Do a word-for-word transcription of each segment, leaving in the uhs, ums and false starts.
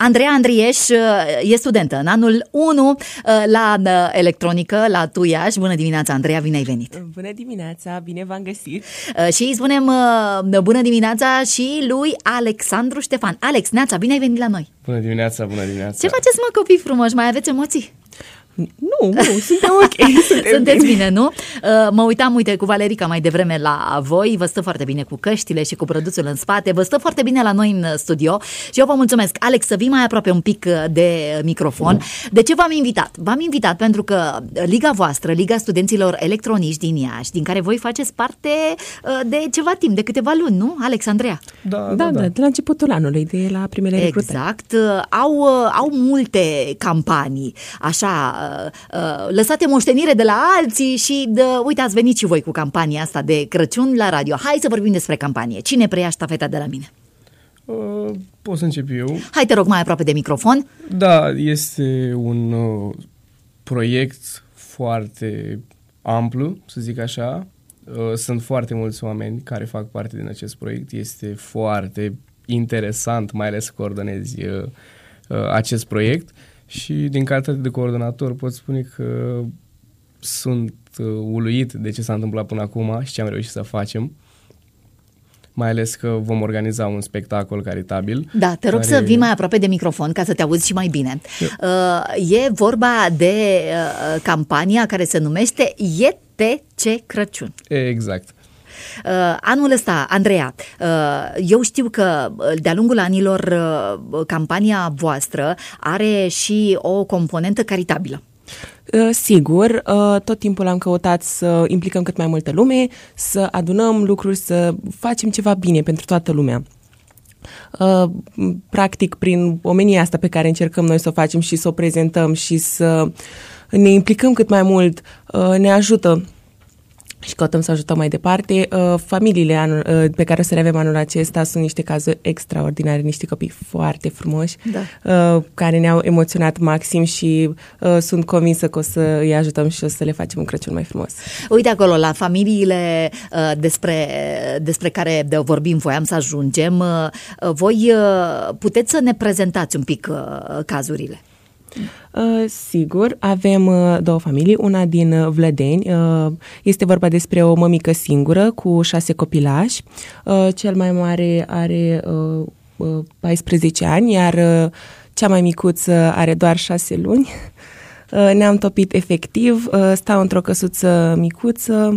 Andreea Andrieș e studentă în anul unu la electronică, la T U Iași. Bună dimineața, Andreea, bine ai venit! Bună dimineața, bine v-am găsit! Și îi spunem bună dimineața și lui Alexandru Ștefan. Alex, neața, bine ai venit la noi! Bună dimineața, bună dimineața! Ce faceți, mă, copii frumoși? Mai aveți emoții? Nu, nu, suntem ok. Suntem Sunteți bine, nu? Mă uitam, uite, cu Valerica mai devreme la voi, vă stă foarte bine cu căștile și cu produsul în spate, vă stă foarte bine la noi în studio și eu vă mulțumesc. Alex, să vii mai aproape un pic de microfon. De ce v-am invitat? V-am invitat pentru că Liga voastră, Liga Studenților Electronici din Iași, din care voi faceți parte de ceva timp, de câteva luni, nu, Alex, Andreea? Da, da, da, da. de la începutul anului, de la primele recrutări. Exact, au, au multe campanii, așa, lăsate moștenire de la alții și de, uite, ați venit și voi cu campania asta de Crăciun la radio. Hai să vorbim despre campanie. Cine preia ștafeta de la mine? Uh, pot să încep eu. Hai, te rog, mai aproape de microfon. Da, este un uh, proiect foarte amplu, să zic așa. Uh, sunt foarte mulți oameni care fac parte din acest proiect. Este foarte interesant, mai ales să coordonezi uh, uh, acest proiect. Și din calitate de coordonator pot spune că sunt uh, uluit de ce s-a întâmplat până acum și ce am reușit să facem. Mai ales că vom organiza un spectacol caritabil. Da, te rog care... să vii mai aproape de microfon ca să te auzi și mai bine. Uh, e vorba de uh, campania care se numește E T C Crăciun. Exact. Uh, anul ăsta, Andreea, uh, eu știu că de-a lungul anilor uh, campania voastră are și o componentă caritabilă. Uh, sigur, uh, tot timpul am căutat să implicăm cât mai multă lume, să adunăm lucruri, să facem ceva bine pentru toată lumea. Uh, practic, prin omenia asta pe care încercăm noi să o facem și să o prezentăm și să ne implicăm cât mai mult, uh, ne ajută și căutăm să ajutăm mai departe. Uh, familiile anul, uh, pe care o să le avem anul acesta sunt niște cazuri extraordinare, niște copii foarte frumoși, da. uh, care ne-au emoționat maxim și uh, sunt convinsă că o să îi ajutăm și o să le facem un Crăciun mai frumos. Uite acolo, la familiile uh, despre, despre care de vorbim, voiam să ajungem, uh, voi uh, puteți să ne prezentați un pic uh, cazurile? Uh, sigur, avem uh, două familii, una din uh, Vlădeni, uh, este vorba despre o mămică singură cu șase copilași, uh, cel mai mare are uh, uh, paisprezece ani, iar uh, cea mai micuță are doar șase luni. Uh, ne-am topit efectiv, uh, stau într-o căsuță micuță,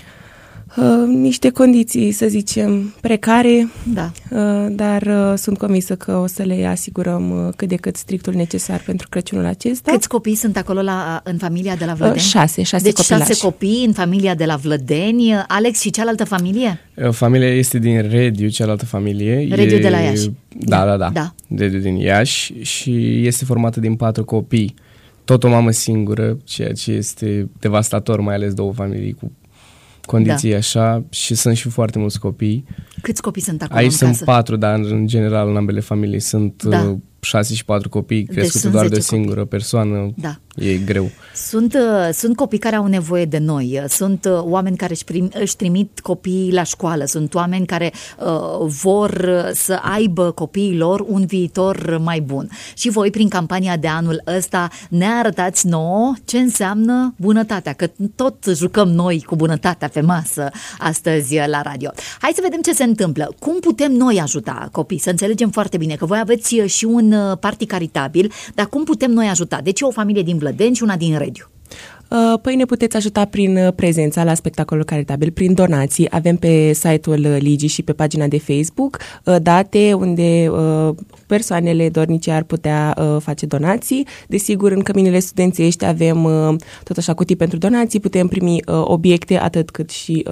Uh, niște condiții, să zicem, precare, da. uh, dar uh, sunt convinsă că o să le asigurăm uh, cât de cât strictul necesar pentru Crăciunul acesta. Câți copii sunt acolo la, în familia de la Vlădeni? Uh, șase, șase deci copilași. șase copii în familia de la Vlădeni. Alex, și cealaltă familie? Familia este din Rediu, cealaltă familie. Rediu e, de la Iași. Da, da, da, da. Rediu din Iași și este formată din patru copii. Tot o mamă singură, ceea ce este devastator, mai ales două familii cu condiții da. Așa, și sunt și foarte mulți copii. Câți copii sunt acolo? Aici în sunt casă? patru, dar în general în ambele familii sunt da. uh, șase și patru copii, deci crescute doar de o singură copii. Persoană. Da. E greu. Sunt, uh, sunt copii care au nevoie de noi, sunt uh, oameni care își, prim, își trimit copiii la școală, sunt oameni care uh, vor să aibă copiii lor un viitor mai bun. Și voi, prin campania de anul ăsta, ne arătați nouă ce înseamnă bunătatea, că tot jucăm noi cu bunătatea pe masă astăzi la radio. Hai să vedem ce se întâmplă. Cum putem noi ajuta copii? Să înțelegem foarte bine că voi aveți și un party caritabil, dar cum putem noi ajuta? Deci o familie din Vlădeni și una din Rediu. Păi ne puteți ajuta prin prezența la spectacolul caritabil, prin donații. Avem pe site-ul Ligii și pe pagina de Facebook date unde persoanele dornice ar putea face donații. Desigur, în căminele studențești avem tot așa cutii pentru donații, putem primi obiecte atât cât și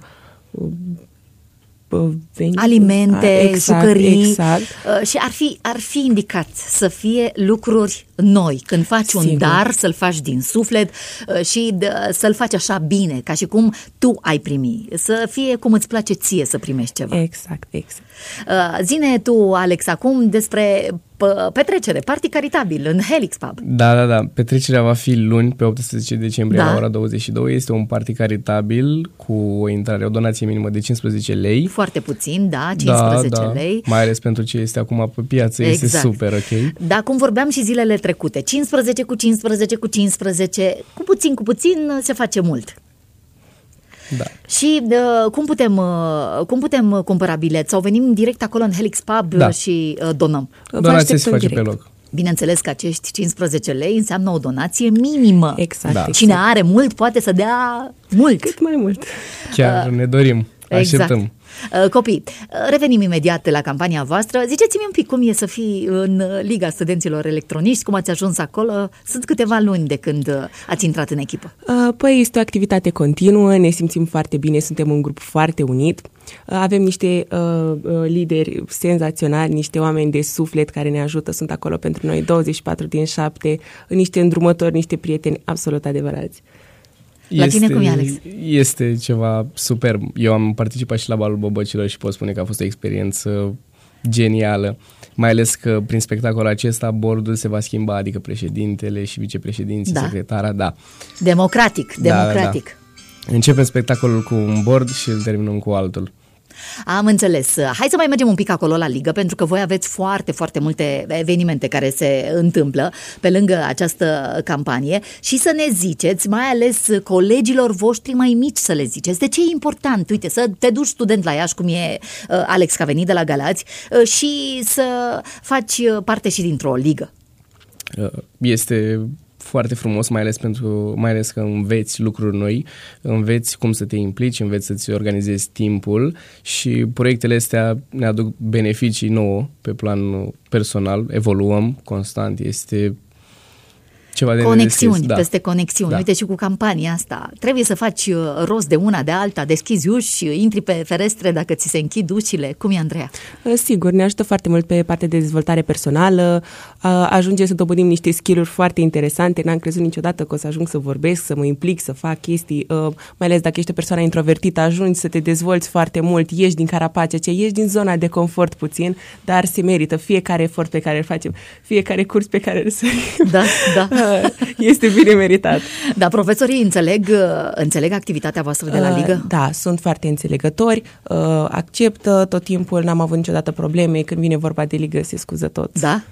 venit. Alimente, exact, jucării exact. Și ar fi, ar fi indicat să fie lucruri noi. Când faci Sigur. un dar, să-l faci din suflet și să-l faci așa bine, ca și cum tu ai primi. Să fie cum îți place ție să primești ceva. Exact, exact. Zine tu, Alex, acum despre petrecere, party caritabil în Helix Pub. Da, da, da. Petrecerea va fi luni, pe optsprezece decembrie, Da. la ora douăzeci și două. Este un party caritabil cu o intrare, o donație minimă de cincisprezece lei. Foarte puțin, da, cincisprezece da, da. lei. Mai ales pentru ce este acum pe piață, Exact. este super ok. Da, cum vorbeam și zilele trecute, cincisprezece cu cincisprezece cu cincisprezece, cu puțin, cu puțin se face mult. Da. Și uh, cum, putem, uh, cum putem cumpăra bilet? Sau venim direct acolo în Helix Pub Da. și uh, donăm? Vă Donația se așteptăm face direct. pe loc. Bineînțeles că acești cincisprezece lei înseamnă o donație minimă. Exact. Da. exact. Cine are mult poate să dea mult. Cât mai mult. Chiar ne dorim. Așteptăm. Exact. Uh, Copii, uh, revenim imediat la campania voastră. Ziceți-mi un pic cum e să fii în uh, Liga Studenților Electroniști, cum ați ajuns acolo. Sunt câteva luni de când uh, ați intrat în echipă. Uh, Păi este o activitate continuă, ne simțim foarte bine, suntem un grup foarte unit. Uh, Avem niște uh, uh, lideri senzaționali, niște oameni de suflet care ne ajută, sunt acolo pentru noi douăzeci și patru din șapte, niște îndrumători, niște prieteni absolut adevărați. La tine cum e, Alex? Este ceva superb. Eu am participat și la Balul Bobocilor și pot spune că a fost o experiență genială. Mai ales că prin spectacolul acesta bordul se va schimba, adică președintele și vicepreședinții, Da. secretara, da. Democratic, Da, da, democratic. da. Începem spectacolul cu un bord și îl terminăm cu altul. Am înțeles. Hai să mai mergem un pic acolo la ligă, pentru că voi aveți foarte, foarte multe evenimente care se întâmplă pe lângă această campanie și să ne ziceți, mai ales colegilor voștri mai mici să le ziceți, de ce e important, uite, să te duci student la Iași, cum e uh, Alex, că a venit de la Galați, uh, și să faci parte și dintr-o ligă. Este foarte frumos, mai ales pentru, mai ales că înveți lucruri noi, înveți cum să te implici, înveți să-ți organizezi timpul și proiectele astea ne aduc beneficii nouă pe plan personal, evoluăm constant, este ceva de Conexiuni, nedescris, da. peste conexiuni. Da. Uite și cu campania asta. Trebuie să faci uh, rost de una, de alta, deschizi uși, intri pe ferestre dacă ți se închid ușile. Cum e, Andreea? Uh, Sigur, ne ajută foarte mult pe partea de dezvoltare personală, uh, ajungem să dobândim niște skill-uri foarte interesante, n-am crezut niciodată că o să ajung să vorbesc, să mă implic, să fac chestii, uh, mai ales dacă ești o persoană introvertită, ajungi să te dezvolți foarte mult, ieși din carapace, ce ieși din zona de confort puțin, dar se merită fiecare efort pe care îl facem, fiecare curs pe care îl sărim. Da, da. Este bine meritat. Da, profesorii înțeleg, înțeleg activitatea voastră de la ligă? Uh, Da, sunt foarte înțelegători, uh, acceptă tot timpul, n-am avut niciodată probleme, când vine vorba de ligă se scuză tot. Da?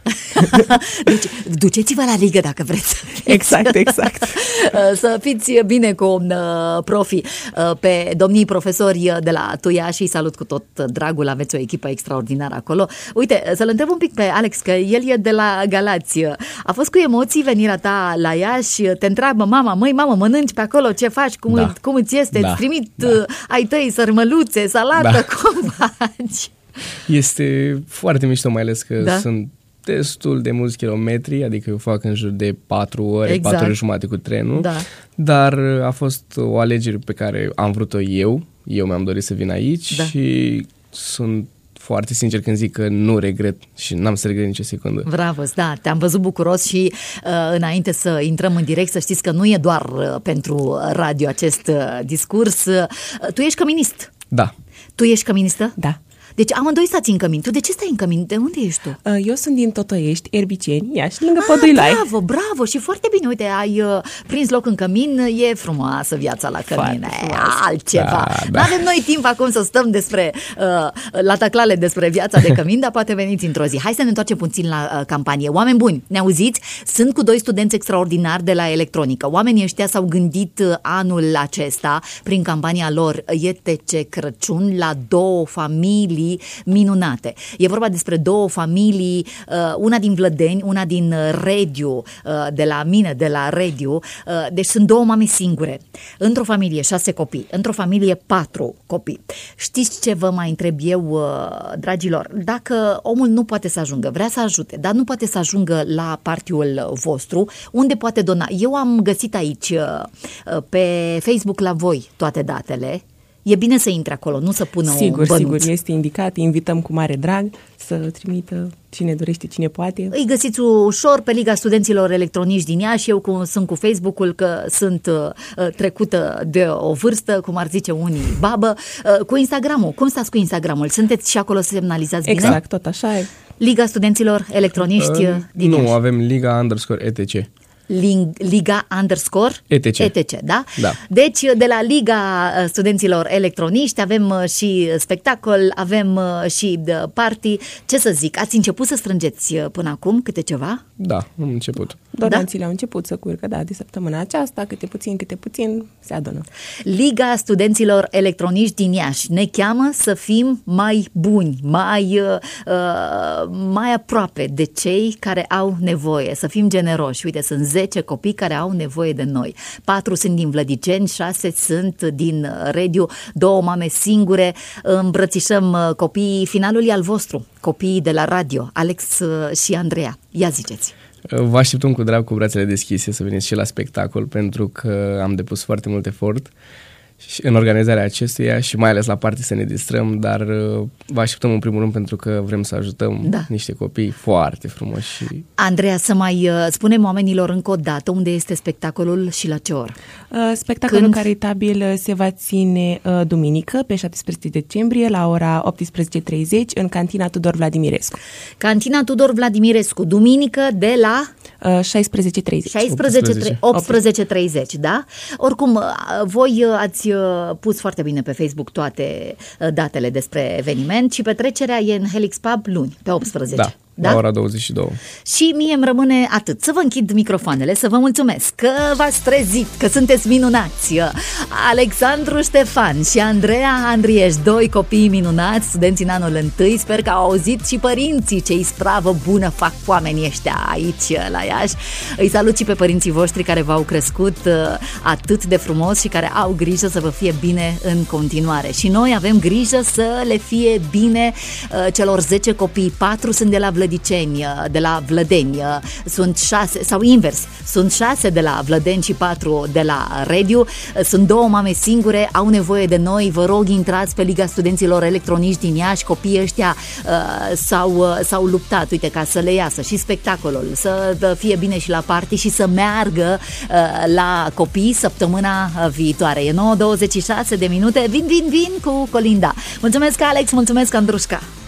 Deci, duceți-vă la ligă dacă vreți. Exact, exact. Să fiți bine cu uh, profii. Uh, pe domnii profesori de la Tuia și salut cu tot dragul, aveți o echipă extraordinară acolo. Uite, să-l întreb un pic pe Alex, că el e de la Galați. A fost cu emoții venirea ta la Iași? Te întreabă mama, măi, mamă, mănânci pe acolo, ce faci, cum, Da. îți, cum îți este, Da. îți trimit Da. uh, ai tăi sărmăluțe, salată, Da. cum faci? Este foarte mișto, mai ales că Da. sunt destul de mulți kilometri, adică eu fac în jur de patru ore, Exact. patru ore jumate cu trenul, Da. dar a fost o alegere pe care am vrut-o eu, eu mi-am dorit să vin aici Da. și sunt foarte sincer când zic că nu regret și n-am să regret nicio secundă. Bravo, da, te-am văzut bucuros și uh, înainte să intrăm în direct, să știți că nu e doar uh, pentru radio acest uh, discurs. Uh, tu ești căminist. Da. Tu ești căministă? Da. Deci amândoi stați în cămin. Tu de ce stai în cămin? De unde ești tu? Uh, Eu sunt din Totoiești, Erbiceni, Iași, lângă Ah, Păduilai. bravo, bravo și foarte bine. Uite, ai uh, prins loc în cămin, e frumoasă viața la cămin. Foarte E, frumoasă. altceva. Da, da. Nu avem noi timp acum să stăm despre uh, la taclale despre viața de cămin, dar poate veniți într-o zi. Hai să ne întoarcem puțin la uh, campanie. Oameni buni, ne auziți? Sunt cu doi studenți extraordinari de la electronică. Oamenii ăștia s-au gândit uh, anul acesta, prin campania lor E T C Crăciun, la două familii minunate. E vorba despre două familii, uh, una din Vlădeni, una din uh, Rediu, uh, de la mine, de la Rediu. Uh, deci sunt două mame singure. Într-o familie șase copii, într-o familie patru copii. Știți ce vă mai întreb eu, uh, dragilor? Dacă omul nu poate să ajungă, vrea să ajute, dar nu poate să ajungă la partiul vostru, unde poate dona? Eu am găsit aici uh, uh, pe Facebook la voi toate datele. E bine să intre acolo, nu să pună Sigur, un bănuț. sigur, este indicat, invităm cu mare drag să trimită cine dorește, cine poate. Îi găsiți ușor pe Liga Studenților Electronici din Iași. Eu cum sunt cu Facebook-ul, că sunt uh, trecută de o vârstă, cum ar zice unii, babă. Uh, cu Instagram-ul, cum stați cu Instagram-ul? Sunteți și acolo să semnalizați bine? Exact, tot așa e. Liga Studenților Electroniști Uh, din nu, Iași. avem Liga underscore E T C. Liga underscore E T C. E T C, da? Da. Deci, de la Liga Studenților Electroniști avem și spectacol, avem și party. Ce să zic, ați început să strângeți până acum câte ceva? Da, am început. Donațiile da? au început să curgă, da, de săptămâna aceasta, câte puțin, câte puțin, se adună. Liga Studenților Electroniști din Iași ne cheamă să fim mai buni, mai, uh, mai aproape de cei care au nevoie, să fim generoși. Uite, sunt zece copii care au nevoie de noi. Patru sunt din Vlădiceni, șase sunt din Rediu, două mame singure. Îmbrățișăm copiii. Finalul e al vostru, copiii de la radio, Alex și Andreea. Ia ziceți. Vă așteptăm cu drag, cu brațele deschise să veniți și la spectacol, pentru că am depus foarte mult efort în organizarea acestuia și mai ales la party să ne distrăm, dar vă așteptăm în primul rând pentru că vrem să ajutăm da. niște copii foarte frumoși. Și... Andreea, să mai spunem oamenilor încă o dată unde este spectacolul și la ce oră? Spectacolul Când? caritabil se va ține duminică, pe șaptesprezece decembrie, la ora optsprezece treizeci, în Cantina Tudor Vladimirescu. Cantina Tudor Vladimirescu, duminică de la... șaisprezece treizeci. optsprezece treizeci, da? Oricum, voi ați pus foarte bine pe Facebook toate datele despre eveniment și petrecerea e în Helix Pub luni, pe optsprezece. Da. Da? La ora douăzeci și două. Și mie îmi rămâne atât. Să vă închid microfoanele, să vă mulțumesc că v-ați trezit, că sunteți minunați. Alexandru Ștefan și Andreea Andrieș, doi copii minunați, studenți în anul întâi. Sper că au auzit și părinții ce ispravă bună fac oamenii ăștia aici la Iași. Îi salut și pe părinții voștri care v-au crescut atât de frumos și care au grijă să vă fie bine în continuare. Și noi avem grijă să le fie bine celor zece copii. Patru sunt de la Vlădiceni, de la Vlădeni, sunt șase, sau invers, sunt șase de la Vlădeni și patru de la Rediu, sunt două mame singure, au nevoie de noi. Vă rog, intrați pe Liga Studenților Electroniști din Iași. Copiii ăștia uh, s-au, uh, s-au luptat, uite, ca să le iasă și spectacolul, să fie bine și la party și să meargă uh, la copii săptămâna viitoare. E nouă douăzeci și șase de minute, vin, vin, vin cu Colinda. Mulțumesc, Alex, mulțumesc, Andrușca.